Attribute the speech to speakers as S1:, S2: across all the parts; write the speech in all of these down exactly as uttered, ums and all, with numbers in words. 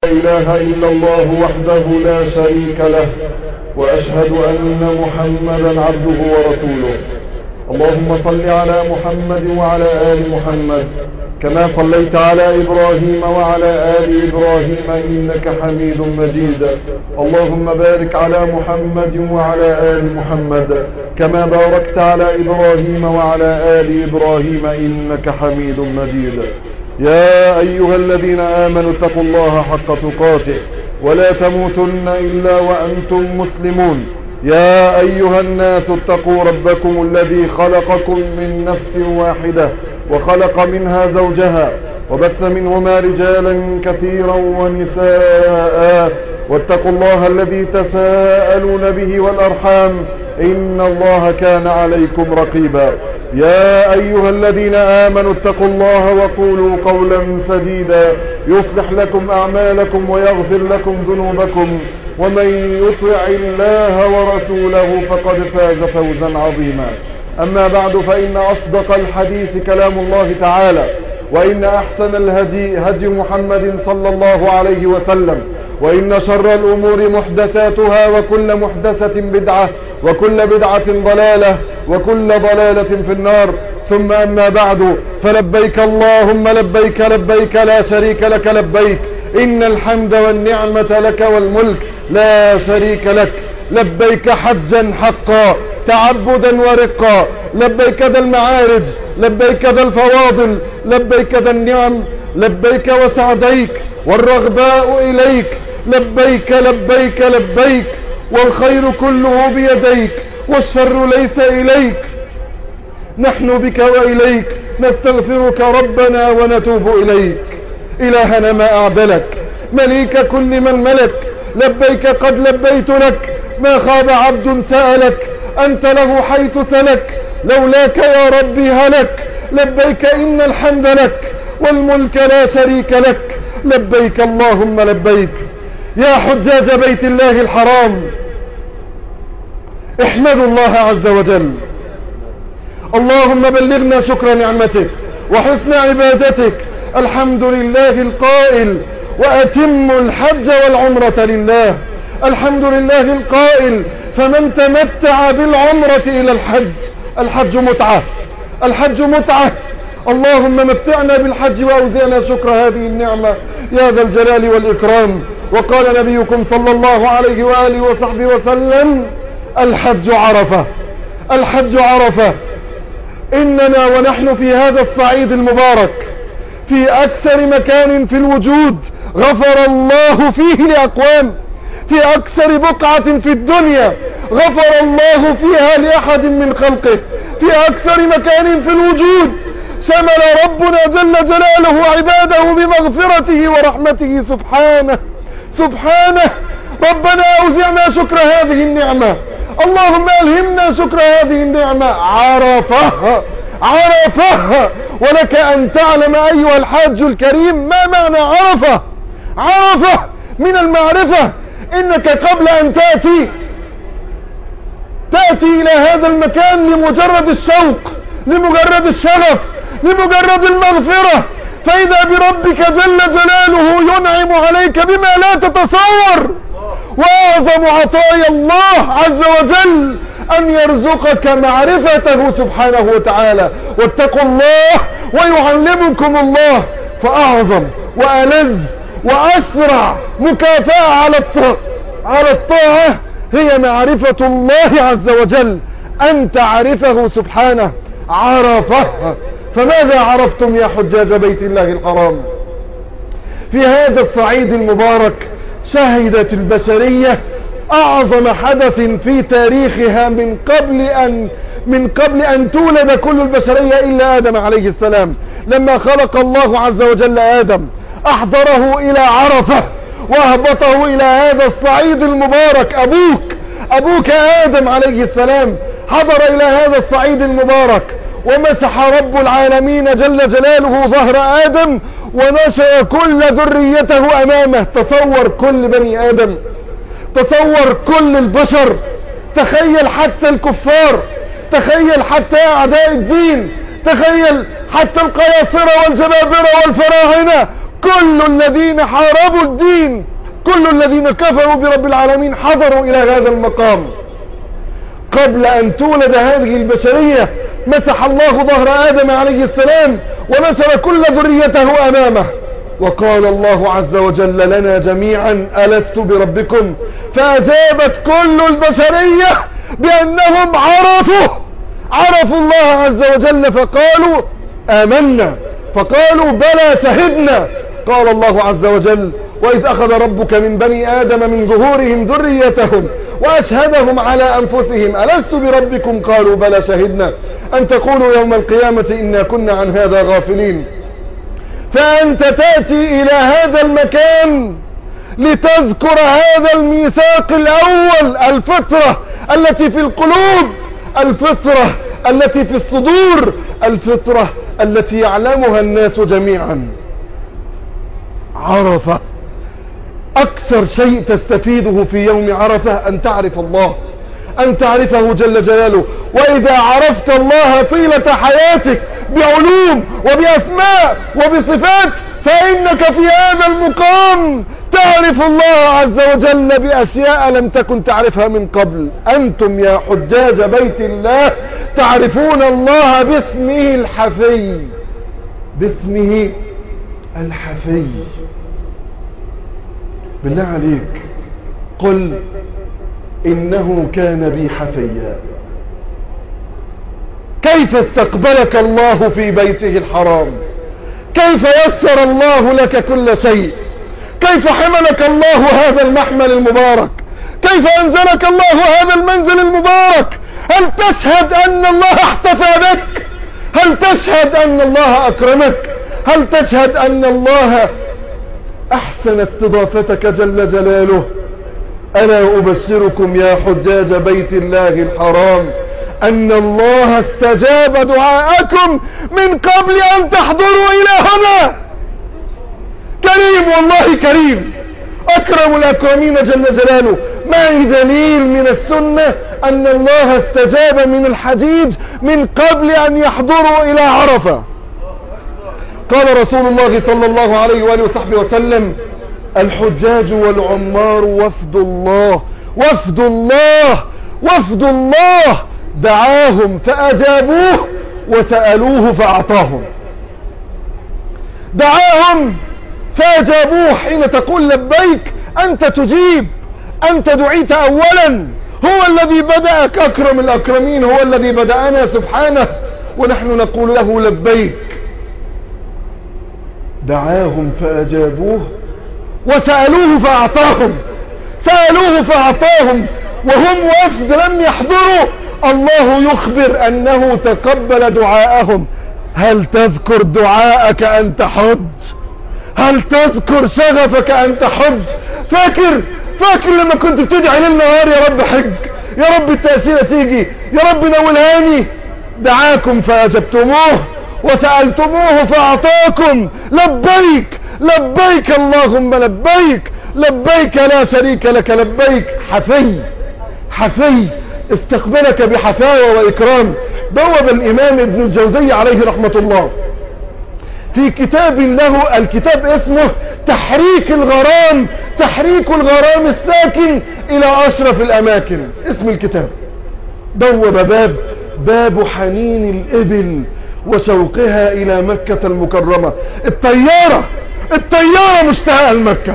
S1: لا إله إلا الله وحده لا شريك له، وأشهد أن محمدا عبده ورسوله. اللهم صل على محمد وعلى آل محمد كما صليت على إبراهيم وعلى آل إبراهيم إنك حميد مجيد. اللهم بارك على محمد وعلى آل محمد كما باركت على إبراهيم وعلى آل إبراهيم إنك حميد مجيد. يا أيها الذين آمنوا اتقوا الله حق تقاته ولا تموتن إلا وأنتم مسلمون. يا أيها الناس اتقوا ربكم الذي خلقكم من نفس واحدة وخلق منها زوجها وبث منهما رجالا كثيرا ونساء، واتقوا الله الذي تساءلون به والأرحام إن الله كان عليكم رقيبا. يا أيها الذين آمنوا اتقوا الله وقولوا قولا سديدا يصلح لكم أعمالكم ويغفر لكم ذنوبكم، ومن يطع الله ورسوله فقد فاز فوزا عظيما. أما بعد، فإن أصدق الحديث كلام الله تعالى، وإن أحسن الهدي هدي محمد صلى الله عليه وسلم، وإن شر الأمور محدثاتها، وكل محدثة بدعة، وكل بدعة ضلالة، وكل ضلالة في النار. ثم أما بعد، فلبيك اللهم لبيك لبيك لا شريك لك لبيك، إن الحمد والنعمة لك والملك لا شريك لك. لبيك حجا حقا تعبدا ورقا، لبيك ذا المعارج، لبيك ذا الفواضل، لبيك ذا النعم، لبيك وسعديك والرغباء إليك، لبيك لبيك لبيك، والخير كله بيديك والشر ليس إليك. نحن بك وإليك نستغفرك ربنا ونتوب إليك. إلهنا ما أعدلك، مليك كل من ملك، لبيك قد لبيت لك، ما خاب عبد سألك، أنت له حيث سلك، لولاك يا ربي هلك. لبيك إن الحمد لك والملك لا شريك لك، لبيك اللهم لبيك. يا حجاج بيت الله الحرام، احمدوا الله عز وجل. اللهم بلغنا شكر نعمتك وحسن عبادتك. الحمد لله القائل: وأتموا الحج والعمرة لله. الحمد لله القائل: فمن تمتع بالعمرة إلى الحج. الحج متعة، الحج متعة. اللهم متعنا بالحج وأوزعنا شكر هذه النعمة يا ذا الجلال والإكرام. وقال نبيكم صلى الله عليه وآله وصحبه وسلم: الحج عرفة، الحج عرفة. إننا ونحن في هذا الصعيد المبارك، في أكثر مكان في الوجود غفر الله فيه لأقوام، في أكثر بقعة في الدنيا غفر الله فيها لأحد من خلقه، في أكثر مكان في الوجود شمل ربنا جل جلاله عباده بمغفرته ورحمته سبحانه سبحانه. ربنا أوزعنا شكر هذه النعمة، اللهم ألهمنا شكر هذه النعمة. عرفها عرفها. ولك أن تعلم أيها الحاج الكريم ما معنى عرفة. عرفة من المعرفة، إنك قبل أن تأتي تأتي إلى هذا المكان لمجرد الشوق، لمجرد الشغف، لمجرد المغفرة، فإذا بربك جل جلاله ينعم عليك بما لا تتصور. وأعظم عطايا الله عز وجل أن يرزقك معرفته سبحانه وتعالى. واتقوا الله ويعلمكم الله. فأعظم وألذ وأسرع مكافأة على الطاعة على الطاعة هي معرفة الله عز وجل، أن تعرفه سبحانه. عرفه. فماذا عرفتم يا حجاج بيت الله الحرام؟ في هذا الصعيد المبارك شهدت البشرية أعظم حدث في تاريخها من قبل أن من قبل أن تولد كل البشرية إلا آدم عليه السلام. لما خلق الله عز وجل آدم أحضره إلى عرفة وأهبطه إلى هذا الصعيد المبارك. أبوك أبوك آدم عليه السلام حضر إلى هذا الصعيد المبارك، ومسح رب العالمين جل جلاله ظهر آدم ونشأ كل ذريته أمامه. تصور كل بني آدم، تصور كل البشر، تخيل حتى الكفار، تخيل حتى أعداء الدين، تخيل حتى القياصرة والجبابرة والفراعنة، كل الذين حاربوا الدين، كل الذين كفروا برب العالمين حضروا إلى هذا المقام. قبل أن تولد هذه البشرية مسح الله ظهر آدم عليه السلام ونشر كل ذريته أمامه، وقال الله عز وجل لنا جميعا ألست بربكم؟ فأجابت كل البشرية بأنهم عرفوا عرفوا الله عز وجل فقالوا آمنا، فقالوا بلى شهدنا. قال الله عز وجل وإذ أخذ ربك من بني آدم من ظهورهم ذريتهم وأشهدهم على أنفسهم ألست بربكم قالوا بلى شهدنا أن تقولوا يوم القيامة إنا كنا عن هذا غافلين. فأنت تأتي إلى هذا المكان لتذكر هذا الميثاق الأول، الفطرة التي في القلوب، الفطرة التي في الصدور، الفطرة التي يعلمها الناس جميعا. عرفة، أكثر شيء تستفيده في يوم عرفة أن تعرف الله، أن تعرفه جل جلاله. وإذا عرفت الله طيلة حياتك بعلوم وبأسماء وبصفات فإنك في هذا المقام تعرف الله عز وجل بأشياء لم تكن تعرفها من قبل. أنتم يا حجاج بيت الله تعرفون الله باسمه الحفي، باسمه الحفي. بالله عليك قل إنه كان بي حفيا. كيف استقبلك الله في بيته الحرام؟ كيف يسر الله لك كل شيء؟ كيف حملك الله هذا المحمل المبارك؟ كيف أنزلك الله هذا المنزل المبارك؟ هل تشهد أن الله احتفى بك؟ هل تشهد أن الله أكرمك؟ هل تشهد أن الله أحسن استضافتك جل جلاله؟ ألا أبشركم يا حجاج بيت الله الحرام أن الله استجاب دعاءكم من قبل أن تحضروا إلى هنا. كريم والله كريم، أكرم الأكرمين جل جلاله. معي دليل من السنة أن الله استجاب من الحجيج من قبل أن يحضروا إلى عرفة. قال رسول الله صلى الله عليه وآله وصحبه وسلم الحجاج والعمار وفد الله، وفد الله، وفد الله، دعاهم فأجابوه وسألوه فأعطاهم. دعاهم فأجابوه. حين تقول لبيك أنت تجيب، أنت دعيت أولا. هو الذي بدأك أكرم الأكرمين، هو الذي بدأنا سبحانه ونحن نقول له لبيك. دعاهم فأجابوه وسألوه فأعطاهم، سألوه فأعطاهم وهم وفد لم يحضروا. الله يخبر أنه تقبل دعاءهم. هل تذكر دعاءك أن تحج؟ هل تذكر شغفك أن تحج؟ فاكر فاكر لما كنت بتدعي ليل نهار يا رب حج، يا رب التأثير تيجي، يا رب نولهاني. دعاكم فأجبتموه وسألتموه فأعطاكم. لبيك لبيك اللهم لبيك، لبيك لا شريك لك لبيك. حفي حفي استقبلك بحفاوة وإكرام. بوب الإمام ابن الجوزي عليه رحمة الله في كتاب له، الكتاب اسمه تحريك الغرام، تحريك الغرام الساكن إلى أشرف الأماكن، اسم الكتاب. بوب باب باب حنين الإبل وشوقها إلى مكة المكرمة. الطيارة الطيارة مشتاقة لمكة.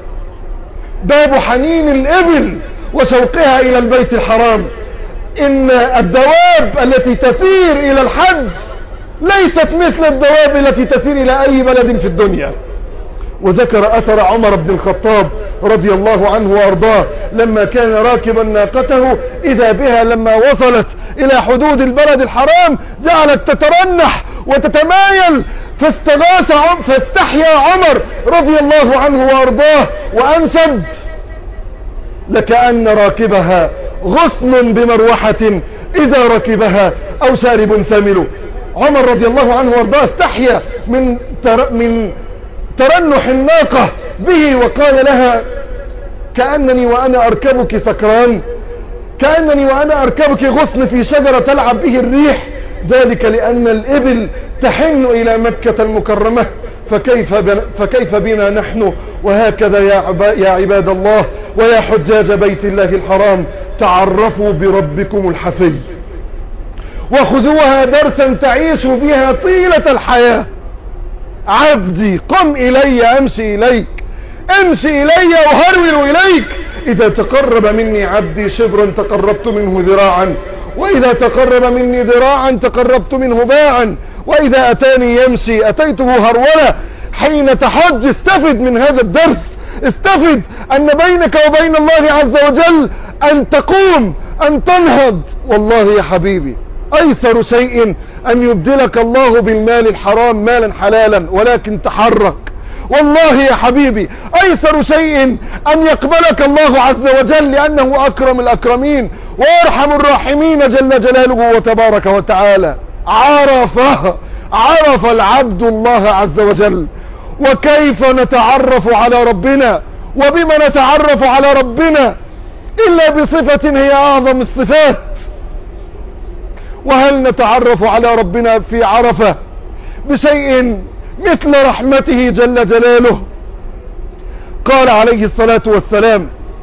S1: باب حنين الإبل وشوقها إلى البيت الحرام. إن الدواب التي تسير إلى الحج ليست مثل الدواب التي تسير إلى أي بلد في الدنيا. وذكر أثر عمر بن الخطاب رضي الله عنه وأرضاه لما كان راكبا ناقته إذا بها لما وصلت إلى حدود البلد الحرام جعلت تترنح وتتمايل، فاستغاث فاستحيا عمر رضي الله عنه وأرضاه وأنشد لكأن راكبها غصن بمروحة إذا ركبها أو شارب ثمل. عمر رضي الله عنه وارضاه استحيا من تر... من ترنح الناقة به وقال لها كأنني وأنا أركبك سكران، كأنني وأنا أركبك غصن في شجرة تلعب به الريح. ذلك لأن الإبل تحن إلى مكة المكرمة فكيف بنا, فكيف بنا نحن؟ وهكذا يا, عبا يا عباد الله ويا حجاج بيت الله الحرام، تعرفوا بربكم الحفي وخذوها درسا تعيشوا بها طيلة الحياة. عبدي قم إلي أمشي إليك، امشي إلي أهرول إليك. إذا تقرب مني عبدي شبرا تقربت منه ذراعا، وإذا تقرب مني ذراعا تقربت منه باعا، وإذا أتاني يمشي أتيته هرولة. حين تحج استفد من هذا الدرس، استفد أن بينك وبين الله عز وجل أن تقوم، أن تنهض. والله يا حبيبي أيسر شيء أن يبدلك الله بالمال الحرام مالا حلالا، ولكن تحرك. والله يا حبيبي أيسر شيء أن يقبلك الله عز وجل، لأنه أكرم الأكرمين وأرحم الراحمين جل جلاله وتبارك وتعالى. عرف عرف العبد الله عز وجل. وكيف نتعرف على ربنا؟ وبما نتعرف على ربنا إلا بصفة هي أعظم الصفات. وهل نتعرف على ربنا في عرفة بشيء مثل رحمته جل جلاله؟ قال عليه الصلاة والسلام: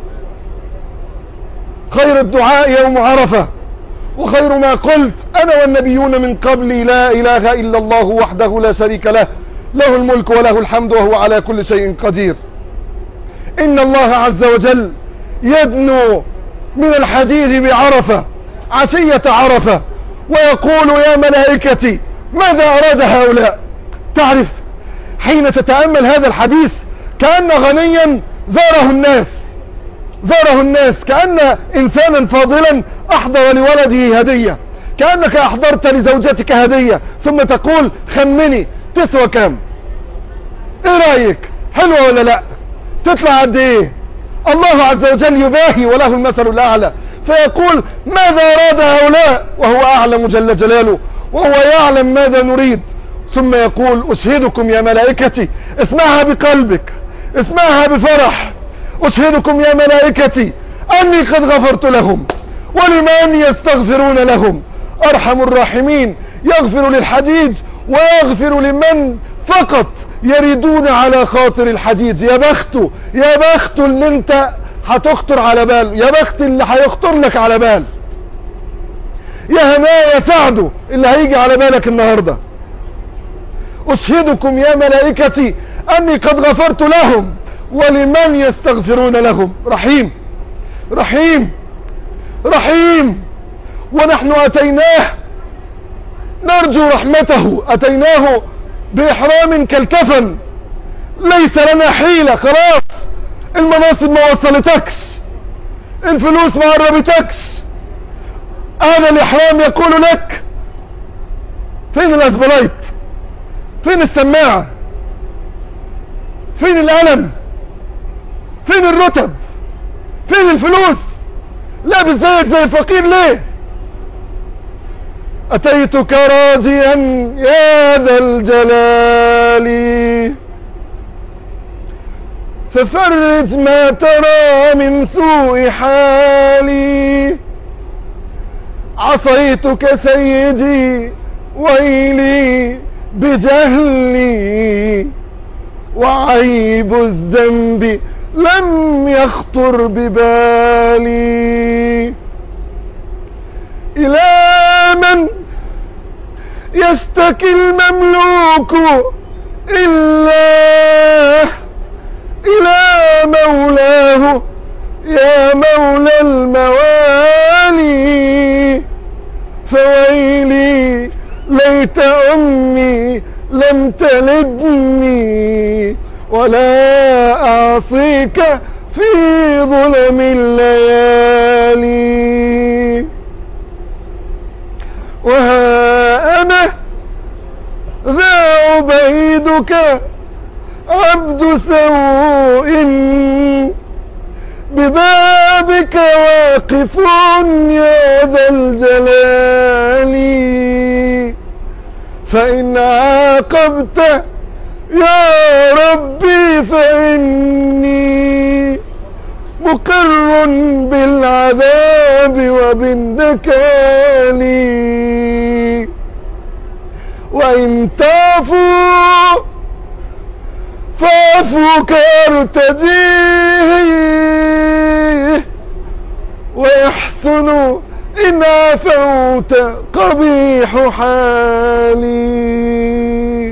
S1: خير الدعاء يوم عرفة، وخير ما قلت أنا والنبيون من قبلي لا إله إلا الله وحده لا شريك له، له الملك وله الحمد وهو على كل شيء قدير. إن الله عز وجل يدنو من الحديد بعرفة عشية عرفة ويقول: يا ملائكتي ماذا أراد هؤلاء؟ تعرف حين تتأمل هذا الحديث كأن غنيا زاره الناس زاره الناس كأن إنسانا فاضلا أحضر لولده هدية، كأنك أحضرت لزوجتك هدية ثم تقول: خمني تسوى كام؟ ايه رأيك؟ حلوة ولا لا؟ تطلع قد ايه؟ الله عز وجل يباهي وله المثل الأعلى، فيقول: ماذا أراد هؤلاء؟ وهو أعلم جل جلاله وهو يعلم ماذا نريد. ثم يقول: أشهدكم يا ملائكتي، اسمعها بقلبك، اسمعها بفرح، أشهدكم يا ملائكتي أني قد غفرت لهم ولمن يستغفرون لهم. أرحم الراحمين يغفر للحديد ويغفر لمن فقط يريدون على خاطر الحديد. يا بخته يا بخته اللي انت هتخطر على بال، يا بخت اللي هيخطر لك على بال، يا هنايا سعده اللي هيجي على بالك النهاردة. أشهدكم يا ملائكتي أني قد غفرت لهم ولمن يستغفرون لهم. رحيم رحيم رحيم. ونحن أتيناه نرجو رحمته، أتيناه بإحرام كالكفن، ليس لنا حيلة، خلاص المناصب ما وصلتكش، الفلوس ما قربتكش، هذا الإحرام يقول لك: فين الأسبلايت؟ فين السماعة؟ فين القلم؟ فين الرتب؟ فين الفلوس؟ لابس زيك زي الفقير ليه؟ أتيتك راجيا يا ذا الجلال ففرج ما ترى من سوء حالي، عصيتك سيدي ويلي بجهلي، وعيب الذنب لم يخطر ببالي. إلى من يشتكي المملوك إلا إلى مولاه يا مولى الموالي، فويلي ليت أمي لم تلدني ولا أعصيك في ظلم الليالي. وها أنا ذا عبيدك عبد سوء ببابك واقف يا ذا الجلال، فإن عاقبت يا ربي فإني مقر بالعذاب وبالنكال، وإن تعفو فعفوك أرتجيه ويحسن إن عفوت قبيح حالي.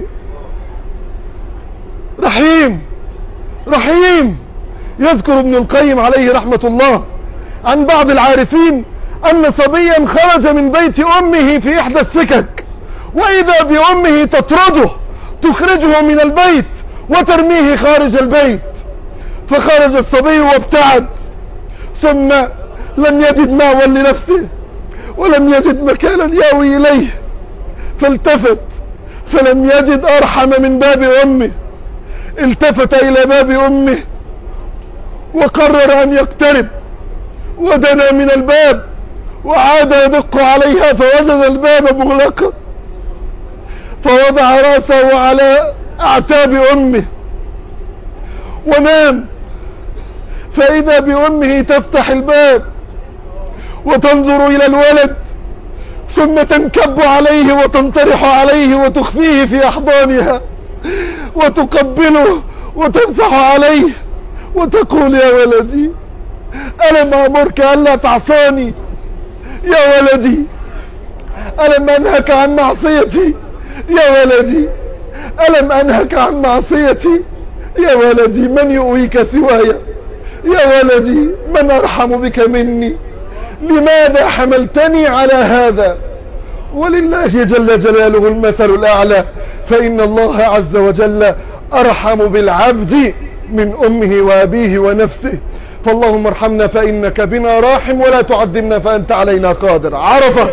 S1: رحيم رحيم. يذكر ابن القيم عليه رحمة الله عن بعض العارفين أن صبيا خرج من بيت أمه في إحدى السكك، وإذا بأمه تطرده تخرجه من البيت وترميه خارج البيت، فخرج الصبي وابتعد، ثم لم يجد مأوى لنفسه ولم يجد مكانا يأوي إليه، فالتفت فلم يجد أرحم من باب أمه، التفت إلى باب أمه وقرر أن يقترب، ودنا من الباب وعاد يدق عليها فوجد الباب مغلقا، فوضع رأسه على أعتاب أمه ونام، فإذا بأمه تفتح الباب وتنظر إلى الولد، ثم تنكب عليه وتنطرح عليه وتخفيه في أحضانها وتقبله وتمسح عليه وتقول: يا ولدي ألم أمرك ألا تعصاني؟ يا ولدي ألم أنهك عن معصيتي؟ يا ولدي ألم أنهك عن معصيتي؟ يا ولدي من يؤويك سواي؟ يا ولدي من أرحم بك مني؟ لماذا حملتني على هذا؟ ولله جل جلاله المثل الأعلى، فإن الله عز وجل أرحم بالعبد من أمه وأبيه ونفسه. فاللهم ارحمنا فإنك بنا راحم، ولا تعذبنا فأنت علينا قادر. عرفة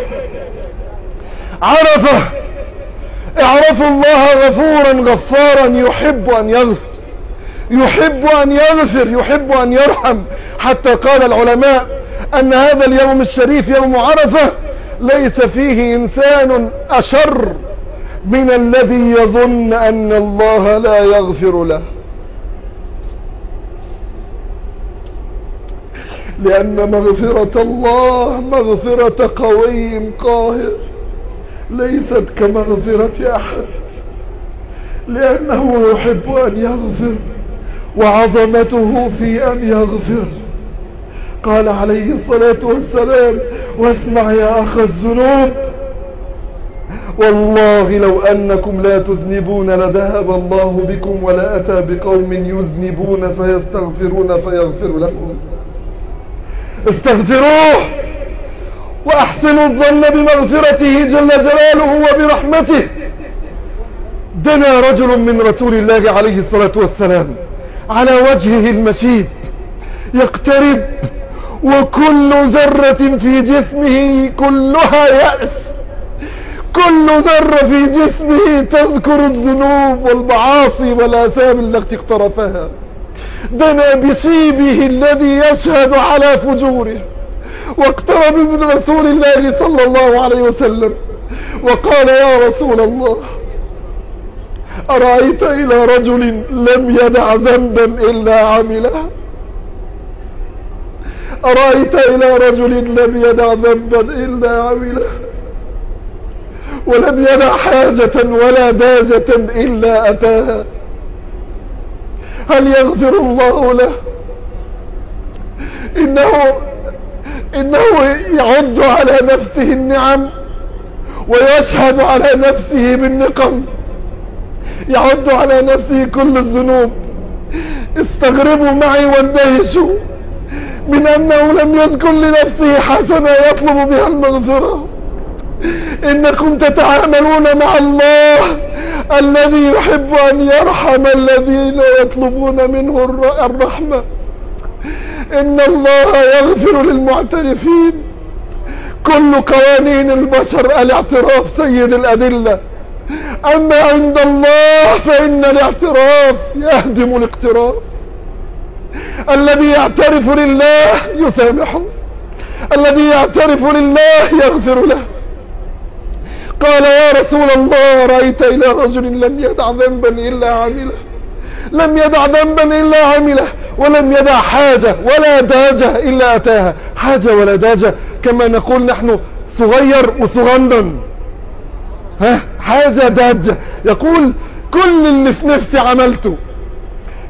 S1: عرفة اعرفوا الله غفورا غفارا، يحب أن يغفر، يحب أن يغفر، يحب أن يرحم. حتى قال العلماء أن هذا اليوم الشريف يوم عرفة ليس فيه إنسان أشر من الذي يظن أن الله لا يغفر له، لأن مغفرة الله مغفرة قوي قاهر ليست كمغفرة أحد، لأنه يحب أن يغفر وعظمته في أن يغفر. قال عليه الصلاة والسلام: واسمع يا أخ الذنوب، والله لو أنكم لا تذنبون لذهب الله بكم ولا أتى بقوم يذنبون فيستغفرون فيغفر لهم. استغفروه وأحسنوا الظن بمغفرته جل جلاله وبرحمته. دنا رجل من رسول الله عليه الصلاة والسلام على وجهه المشيب يقترب، وكل ذرة في جسمه كلها يأس، كل ذرة في جسمه تذكر الذنوب والمعاصي والآثام التي اقترفها. دنا بشيبه الذي يشهد على فجوره، واقترب من رسول الله صلى الله عليه وسلم وقال: يا رسول الله، أرأيت إلى رجل لم يدع ذنبا إلا عمله؟ أرأيت إلى رجل لم يدع ذنبا إلا عمله، ولم يدع حاجة ولا داجة إلا أتاها، هل يغفر الله له؟ إنه إنه يعد على نفسه النعم ويشهد على نفسه بالنقم، يعد على نفسه كل الذنوب. استغربوا معي واندهشوا من أنه لم يذكر لنفسه حسنة يطلب بها المغفرة. إنكم تتعاملون مع الله الذي يحب أن يرحم الذين يطلبون منه الرحمة. إن الله يغفر للمعترفين. كل قوانين البشر الاعتراف سيد الأدلة، أما عند الله فإن الاعتراف يهدم الاقتراف. الذي يعترف لله يسامحه، الذي يعترف لله يغفر له. قال: يا رسول الله، رأيت إلى رجل لم يدع ذنبا إلا عمله، لم يدع ذنبا إلا عمله، ولم يدع حاجة ولا داجة إلا أتاها. حاجة ولا داجة كما نقول نحن صغير وصغنن، ها، حاجة داجة. يقول: كل اللي في نفسي عملته،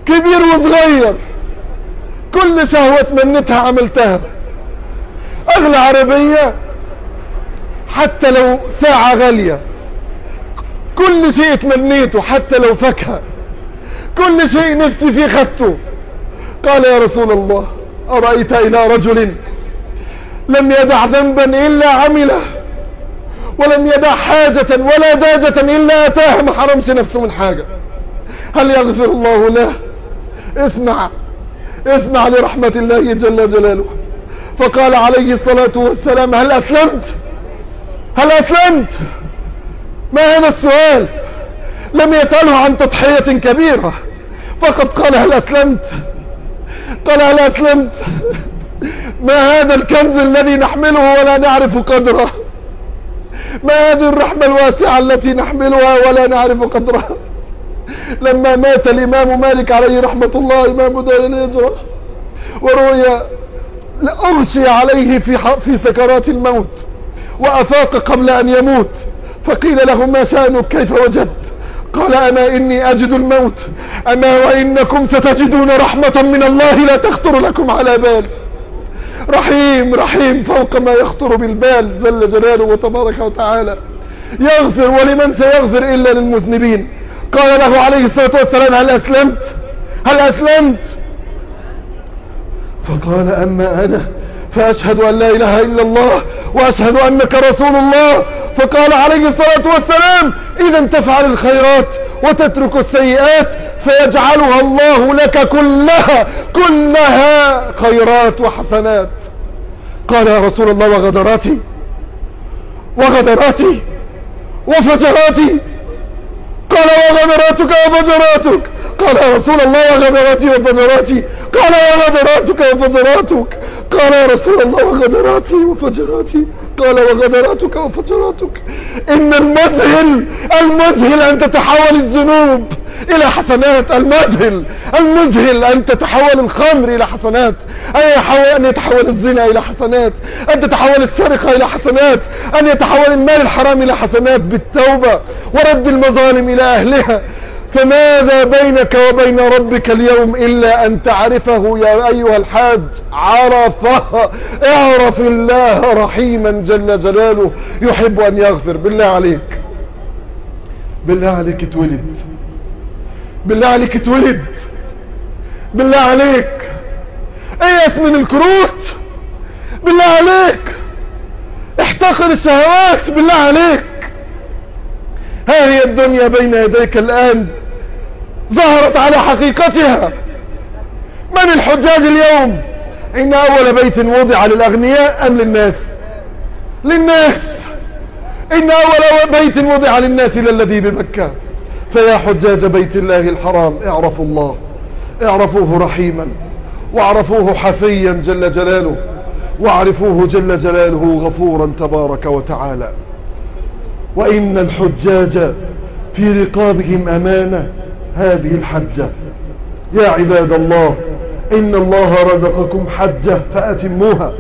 S1: كبير وصغير، كل شهوة تمنتها عملتها. اغلى عربية، حتى لو ساعة غالية، كل شيء تمنيته حتى لو فاكهة، كل شيء نفسي فيه خدته. قال يا رسول الله أرأيت إلى رجل لم يدع ذنبا إلا عمله، ولم يدع حاجة ولا داجة إلا أتاها، ما حرمش نفسه من حاجة، هل يغفر الله له؟ اسمع اسمع لرحمة الله جل جلاله. فقال عليه الصلاة والسلام هل أسلمت؟ هل أسلمت؟ ما هذا السؤال؟ لم يسأله عن تضحية كبيرة، فقد قال هل أسلمت؟ قال هل أسلمت؟ ما هذا الكنز الذي نحمله ولا نعرف قدره؟ ما هذه الرحمة الواسعة التي نحملها ولا نعرف قدرها؟ لما مات الإمام مالك عليه رحمة الله إمام دار الهجرة، وروي أغشي عليه في في سكرات الموت وأفاق قبل أن يموت، فقيل له ما شأنك كيف وجدت؟ قال أما إني أجد الموت، أما وإنكم ستجدون رحمة من الله لا تخطر لكم على بال. رحيم رحيم فوق ما يخطر بالبال جل جلاله وتبارك وتعالى. يغفر، ولمن سيغفر إلا للمذنبين. قال له عليه الصلاة والسلام هل أسلمت؟ هل أسلمت؟ فقال أما أنا فأشهد أن لا إله إلا الله وأشهد أنك رسول الله. فقال عليه الصلاة والسلام إذا تفعل الخيرات وتترك السيئات فيجعلها الله لك كلها كلها خيرات وحسنات. قال يا رسول الله وغدراتي وغدراتي وفجراتي؟ قال وغدراتك وفجراتك؟ قال يا رسول الله وغدراتي وفجراتي؟ قال وغدراتك وفجراتك؟ قال يا رسول الله وغدراتي وفجراتي؟ قال وغدراتك وفجراتك. إن المذهل المذهل أن تتحول الذنوب إلى حسنات، المذهل المذهل أن تتحول الخمر إلى حسنات، أن يتحول الزنا إلى حسنات، أن تتحول السرقة إلى حسنات، أن يتحول المال الحرام إلى حسنات بالتوبة ورد المظالم إلى أهلها. فماذا بينك وبين ربك اليوم إلا أن تعرفه يا أيها الحاج؟ عرفه. اعرف الله رحيما جل جلاله يحب أن يغفر. بالله عليك بالله عليك اتولد، بالله عليك اتولد، بالله عليك ايأس من الكروت، بالله عليك احتقر الشهوات، بالله عليك. ها هي الدنيا بين يديك الآن ظهرت على حقيقتها. من الحجاج اليوم؟ إن أول بيت وضع للأغنياء أم للناس؟ للناس. إن أول بيت وضع للناس للذي بمكة. فيا حجاج بيت الله الحرام اعرفوا الله، اعرفوه رحيما، واعرفوه حفيا جل جلاله، واعرفوه جل جلاله غفورا تبارك وتعالى. وإن الحجاج في رقابهم أمانة. هذه الحجة يا عباد الله، إن الله رزقكم حجة فأتموها،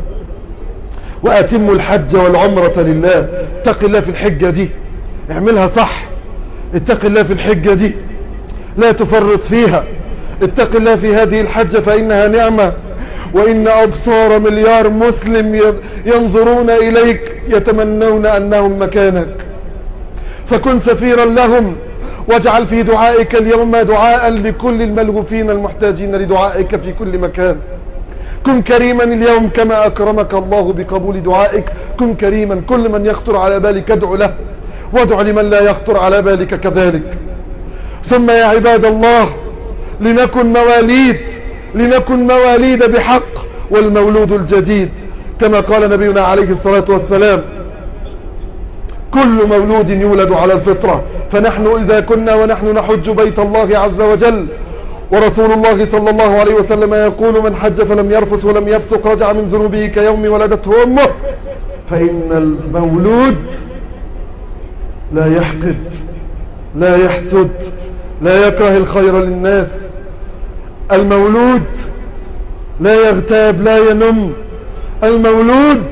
S1: وأتموا الحج والعمرة لله. اتق الله في الحجة دي، اعملها صح. اتق الله في الحجة دي، لا تفرط فيها. اتق الله في هذه الحجة فإنها نعمة. وإن أبصار مليار مسلم ينظرون إليك يتمنون أنهم مكانك، فكن سفيرا لهم، واجعل في دعائك اليوم دعاء لكل الملهوفين المحتاجين لدعائك في كل مكان. كن كريما اليوم كما أكرمك الله بقبول دعائك. كن كريما، كل من يخطر على بالك ادعو له، وادع لمن لا يخطر على بالك كذلك. ثم يا عباد الله، لنكن مواليد لنكن مواليد بحق، والمولود الجديد كما قال نبينا عليه الصلاة والسلام كل مولود يولد على الفطرة. فنحن إذا كنا ونحن نحج بيت الله عز وجل، ورسول الله صلى الله عليه وسلم يقول من حج فلم يرفث ولم يفسق رجع من ذنوبه كيوم ولدته أمه. فإن المولود لا يحقد، لا يحسد، لا يكره الخير للناس. المولود لا يغتاب، لا ينم. المولود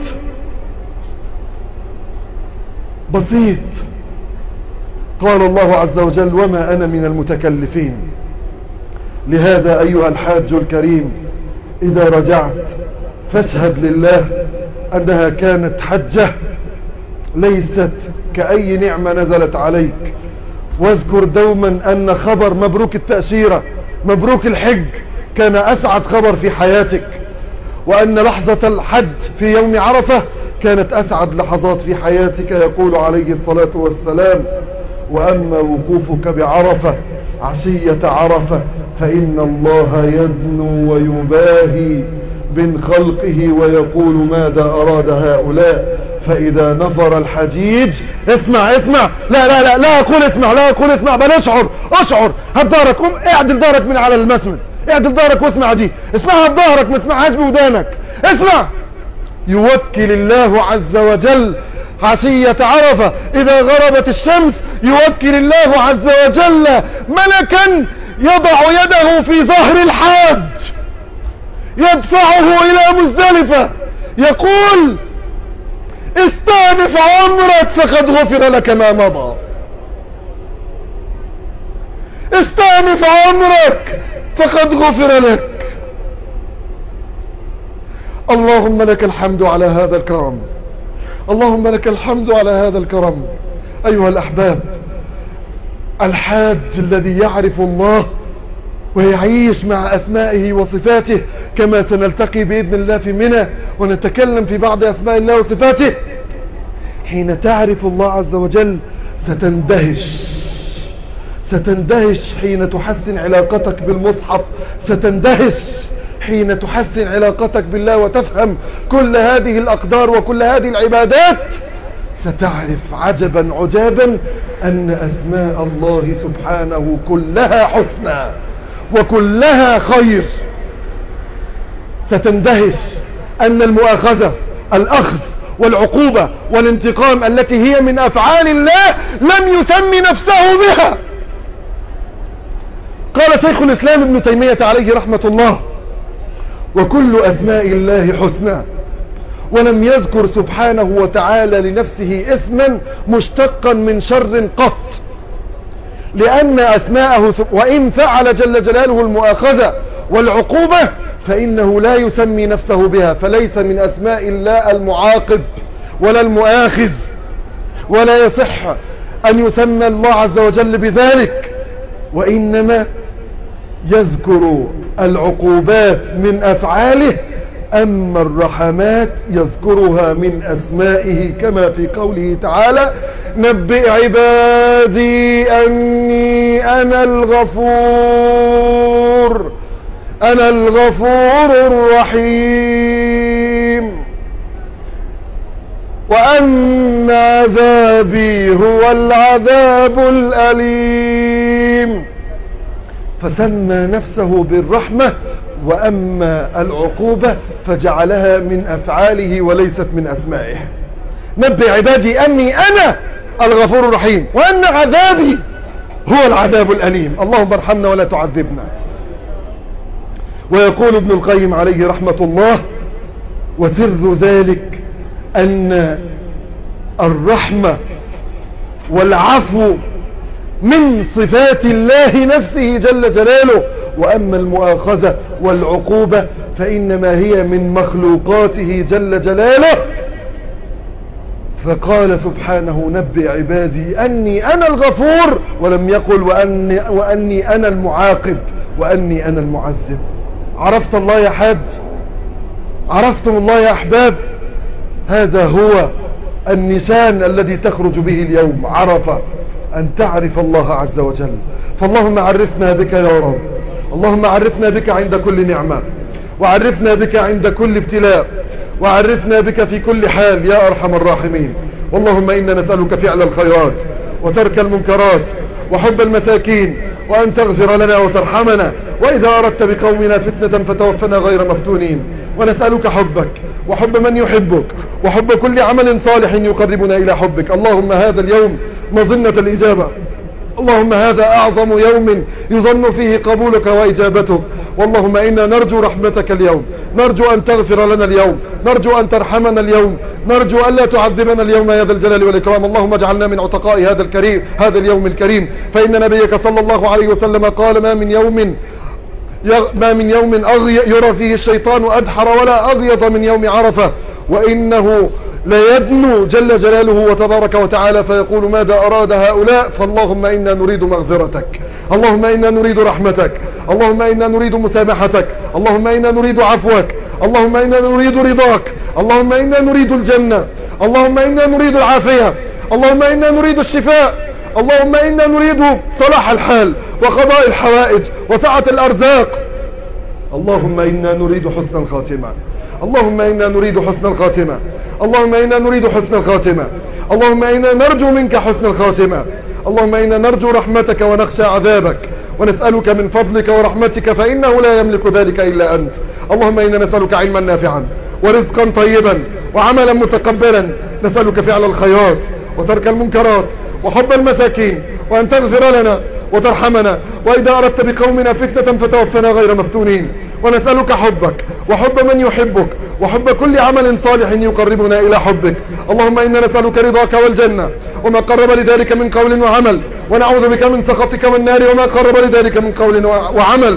S1: بسيط. قال الله عز وجل وما أنا من المتكلفين. لهذا أيها الحاج الكريم إذا رجعت فاشهد لله أنها كانت حجة ليست كأي نعمة نزلت عليك. واذكر دوما أن خبر مبروك التأشيرة مبروك الحج كان أسعد خبر في حياتك، وأن لحظة الحج في يوم عرفة كانت أسعد لحظات في حياتك. يقول عليه الصلاة والسلام: وأما وقوفك بعرفة عشية عرفة فإن الله يدنو ويباهي من خلقه ويقول ماذا أراد هؤلاء. فإذا نفر الحجيج اسمع اسمع لا لا لا لا أقول اسمع لا أقول اسمع بل اشعر اشعر هات دارك، قم اعدل دارك من على المسند، اعدل دارك واسمع دي، اسمعها بظهرك ما تسمعهاش بودانك، اسمع. يوكل الله عز وجل عشية عرفة إذا غربت الشمس، يوكل الله عز وجل ملكا يضع يده في ظهر الحاج يدفعه إلى مزدلفة يقول: استأنف عمرك فقد غفر لك ما مضى، استأنف عمرك فقد غفر لك. اللهم لك الحمد على هذا الكرم، اللهم لك الحمد على هذا الكرم. أيها الأحباب، الحاج الذي يعرف الله ويعيش مع أسمائه وصفاته كما سنلتقي بإذن الله في منى ونتكلم في بعض أسماء الله وصفاته، حين تعرف الله عز وجل ستندهش ستندهش حين تحسن علاقتك بالمصحف، ستندهش حين تحسن علاقتك بالله وتفهم كل هذه الأقدار وكل هذه العبادات. ستعرف عجبا عجابا أن أسماء الله سبحانه كلها حسنى وكلها خير. ستندهش أن المؤاخذة الأخذ والعقوبة والانتقام التي هي من أفعال الله لم يسمي نفسه بها. قال شيخ الإسلام ابن تيمية عليه رحمة الله: وكل أسماء الله حسنى، ولم يذكر سبحانه وتعالى لنفسه اسما مشتقا من شر قط، لأن أسماءه وإن فعل جل جلاله المؤاخذة والعقوبة فإنه لا يسمي نفسه بها، فليس من أسماء الله المعاقب ولا المؤاخذ، ولا يصح أن يسمى الله عز وجل بذلك، وإنما يذكر العقوبات من أفعاله، أما الرحمات يذكرها من أسمائه كما في قوله تعالى: نبئ عبادي أني أنا الغفور أنا الغفور الرحيم وأن عذابي هو العذاب الأليم. فسمى نفسه بالرحمة، وأما العقوبة فجعلها من أفعاله وليست من أسمائه. نبئ عبادي أني أنا الغفور الرحيم وأن عذابي هو العذاب الأليم. اللهم ارحمنا ولا تعذبنا. ويقول ابن القيم عليه رحمة الله: وسر ذلك أن الرحمة والعفو من صفات الله نفسه جل جلاله، وأما المؤاخذة والعقوبة فإنما هي من مخلوقاته جل جلاله. فقال سبحانه: نبئ عبادي أني أنا الغفور، ولم يقل وأني, وأني أنا المعاقب وأني أنا المعذب. عرفت الله يا حاج؟ عرفتم الله يا أحباب؟ هذا هو النشان الذي تخرج به اليوم عرفة، أن تعرف الله عز وجل. فاللهم عرفنا بك يا رب، اللهم عرفنا بك عند كل نعمة، وعرفنا بك عند كل ابتلاء، وعرفنا بك في كل حال يا أرحم الراحمين. اللهم إنا نسألك فعل الخيرات وترك المنكرات وحب المساكين، وأن تغفر لنا وترحمنا، وإذا أردت بقومنا فتنة فتوفنا غير مفتونين. ونسألك حبك وحب من يحبك وحب كل عمل صالح يقربنا إلى حبك. اللهم هذا اليوم مظنة الإجابة، اللهم هذا أعظم يوم يظن فيه قبولك وإجابتك. واللهم إنا نرجو رحمتك اليوم، نرجو أن تغفر لنا اليوم، نرجو أن ترحمنا اليوم، نرجو أن لا تعذبنا اليوم يا ذا الجلال والإكرام. اللهم اجعلنا من عتقاء هذا الكريم هذا اليوم الكريم، فإن نبيك صلى الله عليه وسلم قال: ما من يوم ما من يوم يرى فيه الشيطان أدحر ولا أغيض من يوم عرفة، وإنه ليدنو جل جلاله وتبارك وتعالى فيقول ماذا أراد هؤلاء؟ فاللهم إنا نريد مغفرتك، اللهم إنا نريد رحمتك، اللهم إنا نريد مسامحتك، اللهم إنا نريد عفوك، اللهم إنا نريد رضاك، اللهم إنا نريد الجنة، اللهم إنا نريد العافية، اللهم إنا نريد الشفاء، اللهم إنا نريد صلاح الحال وقضاء الحوائج وسعة الأرزاق. اللهم إنا نريد حسن الخاتمة، اللهم إنا نريد حسن الخاتمة، اللهم إنا نريد حسن الخاتمة، اللهم إنا نرجو منك حسن الخاتمة، اللهم إنا نرجو رحمتك ونخشى عذابك، ونسألك من فضلك ورحمتك فإنه لا يملك ذلك إلا أنت. اللهم إنا نسألك علما نافعا ورزقا طيبا وعملا متقبلا، نسألك فعل الخيرات وترك المنكرات وحب المساكين، وأن تغفر لنا وترحمنا، وإذا أردت بقومنا فتنة فتوفنا غير مفتونين. ونسألك حبك وحب من يحبك وحب كل عمل صالح يقربنا إلى حبك. اللهم إنا نسألك رضاك والجنة وما قرب لذلك من قول وعمل، ونعوذ بك من سخطك والنار وما قرب لذلك من قول وعمل.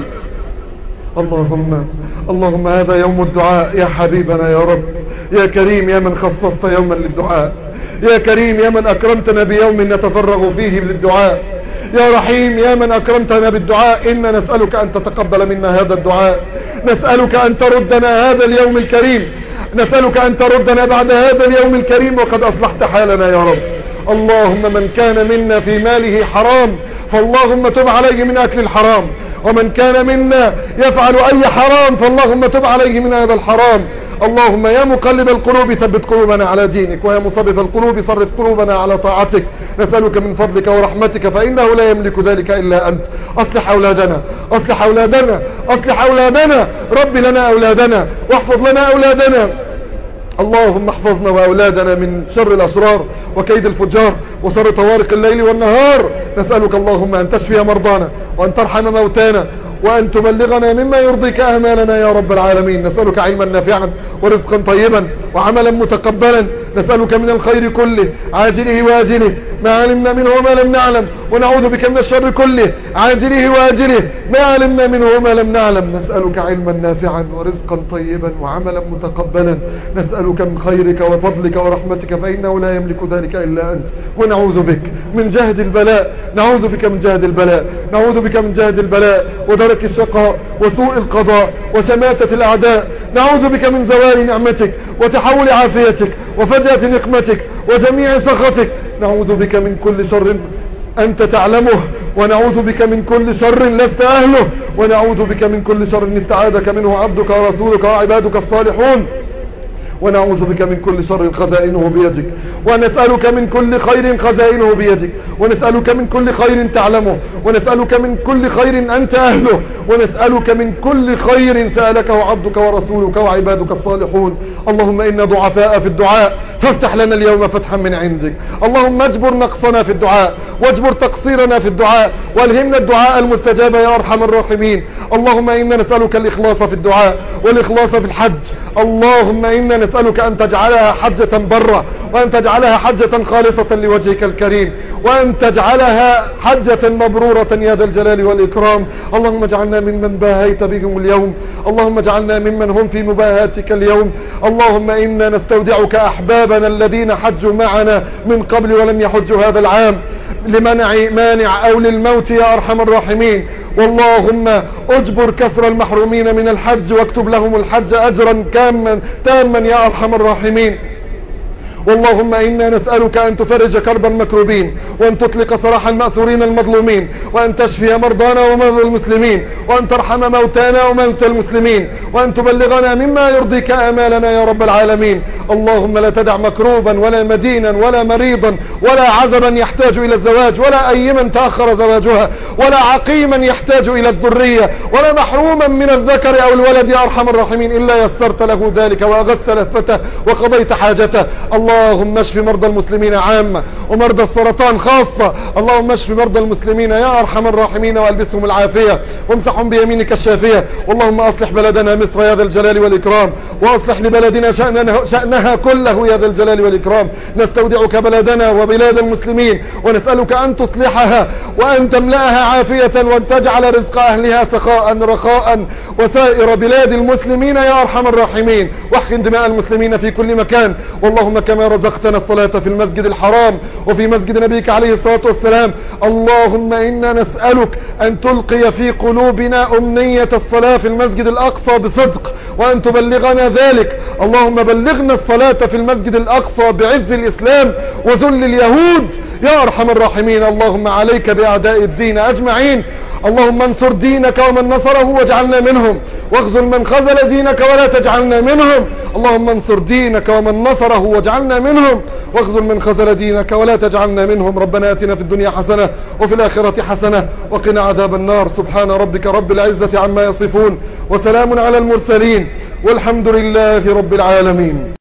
S1: اللهم اللهم هذا يوم الدعاء يا حبيبنا يا رب، يا كريم يا من خصصت يوما للدعاء، يا كريم يا من أكرمتنا بيوم نتفرغ فيه للدعاء، يا رحيم يا من أكرمتنا بالدعاء. إنا نسألك أن تتقبل منا هذا الدعاء، نسألك أن تردنا هذا اليوم الكريم، نسألك أن تردنا بعد هذا اليوم الكريم وقد أصلحت حالنا يا رب. اللهم من كان منا في ماله حرام فاللهم تب عليه من أكل الحرام، ومن كان منا يفعل أي حرام فاللهم تب عليه من هذا الحرام. اللهم يا مقلب القلوب ثبت قلوبنا على دينك، ويا مصرف القلوب صرف قلوبنا على طاعتك. نسألك من فضلك ورحمتك فإنه لا يملك ذلك إلا أنت. أصلح أولادنا أصلح أولادنا أصلح أولادنا، رب لنا أولادنا واحفظ لنا أولادنا. اللهم احفظنا وأولادنا من شر الأشرار وكيد الفجار وشر طوارق الليل والنهار. نسألك اللهم أن تشفي مرضانا وأن ترحم موتانا وأن تبلغنا مما يرضيك آمالنا يا رب العالمين. نسألك علما نافعا ورزقا طيبا وعملا متقبلا. نسألك من الخير كله عاجله وآجله ما علمنا منه وما لم نعلم، ونعوذ بك من الشر كله عاجله وآجله ما علمنا منه وما لم نعلم. نسألك علما نافعا ورزقا طيبا وعملا متقبلا. نسألك من خيرك وفضلك ورحمتك فإنه لا يملك ذلك إلا أنت. ونعوذ بك من جهد البلاء، نعوذ بك من جهد البلاء، نعوذ بك من جهد البلاء ودرك الشقاء وسوء القضاء وشماتة الأعداء. نعوذ بك من زوال نعمتك وتحول عافيتك وفجأة نقمتك وجميع سخطك. نعوذ بك من كل شر أنت تعلمه، ونعوذ بك من كل شر لست أهله، ونعوذ بك من كل شر استعاذك منه عبدك ورسولك وعبادك الصالحون. ونعوذ بك من كل شر خزائنه بيدك، ونسألك من كل خير خزائنه بيدك، ونسألك من كل خير تعلمه، ونسألك من كل خير أنت أهله، ونسألك من كل خير سألكه عبدك ورسولك وعبادك الصالحون. اللهم إنا ضعفاء في الدعاء فافتح لنا اليوم فتحا من عندك. اللهم اجبر نقصنا في الدعاء واجبر تقصيرنا في الدعاء والهمنا الدعاء المستجاب يا أرحم الراحمين. اللهم إنا نسألك الإخلاص في الدعاء والإخلاص في الحج. اللهم إنا نسألك أن تجعلها حجة برة، وأن تجعلها حجة خالصة لوجهك الكريم، وأن تجعلها حجة مبرورة يا ذا الجلال والإكرام. اللهم اجعلنا ممن باهيت بهم اليوم، اللهم اجعلنا ممن هم في مباهاتك اليوم. اللهم إنا نستودعك أحبابنا الذين حجوا معنا من قبل ولم يحجوا هذا العام لمنع مانع أو للموت يا أرحم الراحمين. واللهم اجبر كسر المحرومين من الحج واكتب لهم الحج أجرا كاما تاما يا أرحم الراحمين. واللهم إنا نسألك أن تفرج كرب المكروبين، وأن تطلق سراح المأسورين المظلومين، وأن تشفي مرضانا ومرضى المسلمين، وأن ترحم موتانا وموتى المسلمين، وأن تبلغنا مما يرضيك آمالنا يا رب العالمين. اللهم لا تدع مكروبا ولا مدينا ولا مريضا ولا عزبا يحتاج إلى الزواج، ولا أيما تأخر زواجها، ولا عقيما يحتاج إلى الذرية، ولا محروما من الذكر أو الولد يا أرحم الراحمين إلا يسرت له ذلك وأغثت لفته وقضيت حاجته. اللهم اشف مرضى المسلمين عامة ومرضى السرطان خاصة. اللهم اشف مرضى المسلمين يا أرحم الراحمين والبسهم العافية وامسحهم بيمينك الشافية. اللهم أصلح بلدنا مصر يا ذا الجلال والإكرام، وأصلح لبلدنا شأنها, شأنها كله يا ذا الجلال والإكرام. نستودعك بلدنا وب بلاد المسلمين، ونسألك أن تصلحها وأن تملأها عافية وأن تجعل رزق أهلها سخاء رخاء وسائر بلاد المسلمين يا أرحم الراحمين، واحقن دماء المسلمين في كل مكان. واللهم كما رزقتنا الصلاة في المسجد الحرام وفي مسجد نبيك عليه الصلاة والسلام، اللهم إنا نسألك أن تلقي في قلوبنا أمنية الصلاة في المسجد الأقصى بصدق، وأن تبلغنا ذلك. اللهم بلغنا الصلاة في المسجد الأقصى بعز الإسلام وذل اليهود يا أرحم الراحمين. اللهم عليك بأعداء الدين أجمعين، اللهم انصر دينك ومن نصره واجعلنا منهم، واخذل من خذل دينك ولا تجعلنا منهم. اللهم انصر دينك ومن نصره واجعلنا منهم، واخذل من خذل دينك ولا تجعلنا منهم. ربنا آتنا في الدنيا حسنة وفي الآخرة حسنة وقنا عذاب النار. سبحان ربك رب العزة عما يصفون، وسلام على المرسلين، والحمد لله رب العالمين.